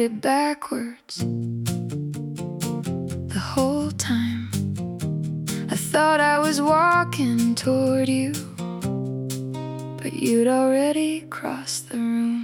headed backwards the whole time. I thought I was walking toward you, but you'd already crossed the room.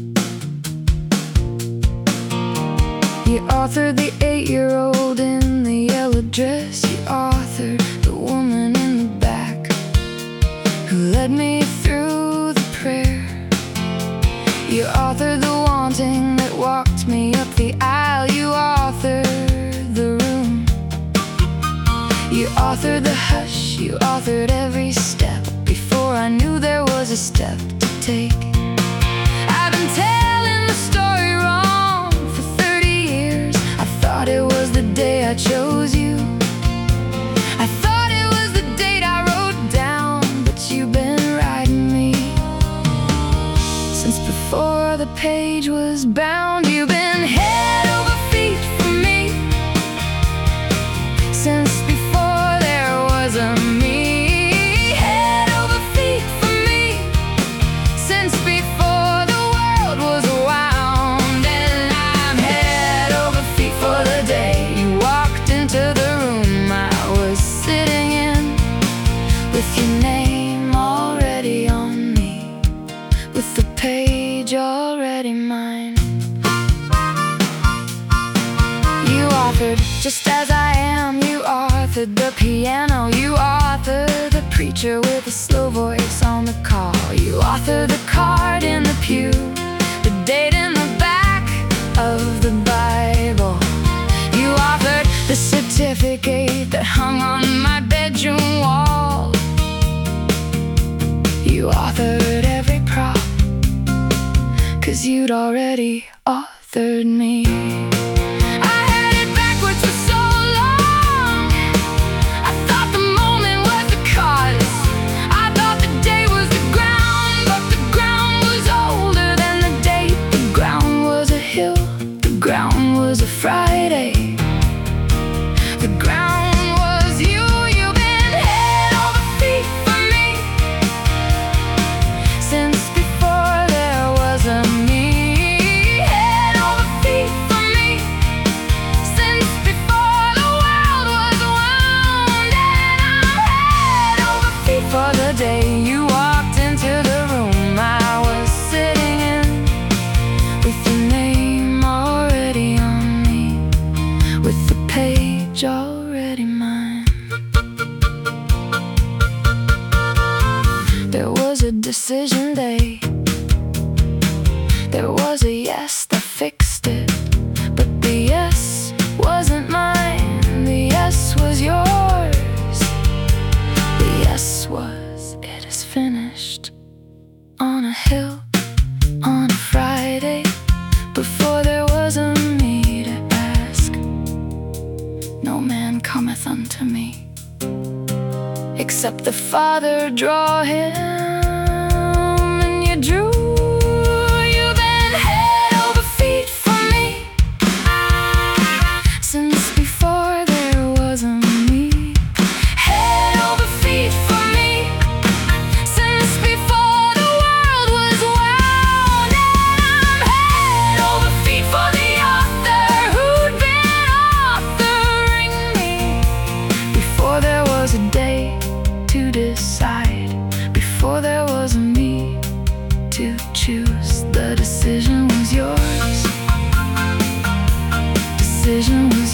You authored the 8-year-old in the yellow dress. You authored the woman in the back who led me through the prayer. You authored the wanting that walked me up the aisle. You authored the room. You authored the hush. You authored every step before I knew there was a step to take. I've been telling the story wrong for 30 years. I thought it was the day I chose you. I thought it was the date I wrote down, but you've been riding me since before the page was bound. You've been head over feet for me since before there was a me. Head over feet for me since before the world was wound. And I'm head over feet for the day you walked into the room I was sitting in, with your name already on me, with the page already mine. You authored just as I am. You authored the piano. You authored the preacher with a slow voice on the call. You authored the card in the pew, the date in the back of the Bible. You authored the certificate that hung on my bedroom wall. You authored every prop, 'cause you'd already authored me. I had it backwards for so long. I thought the moment was the cause. I thought the day was the ground, but the ground was older than the date. The ground was a hill, the ground was a Friday. The ground was you. You've been head over feet for me since before there was a me. Head over feet for me since before the world was wound. And I'm head over feet for the day you walked into the room I was sitting in, with your name already on me, with the page already mine. There was a decision day. There was a yes that fixed it, but the yes wasn't mine. The yes was yours. The yes was, it is finished, on a hill, on a Friday, before there was a me to ask. No man cometh unto me, except the Father draw him. And you drew. You've been head over feet for me since before there was a me. Head over feet for me since before the world was wound. And I'm head over feet for the author who'd been authoring me before there was a day to decide, before there was a me to choose. The decision was yours. Decision was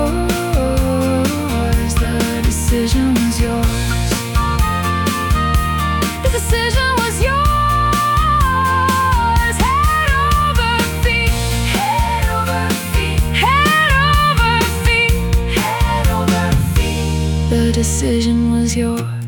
yours. The decision was yours. The decision was yours. Head over feet. Head over feet. Head over feet. Head over feet. The decision was yours.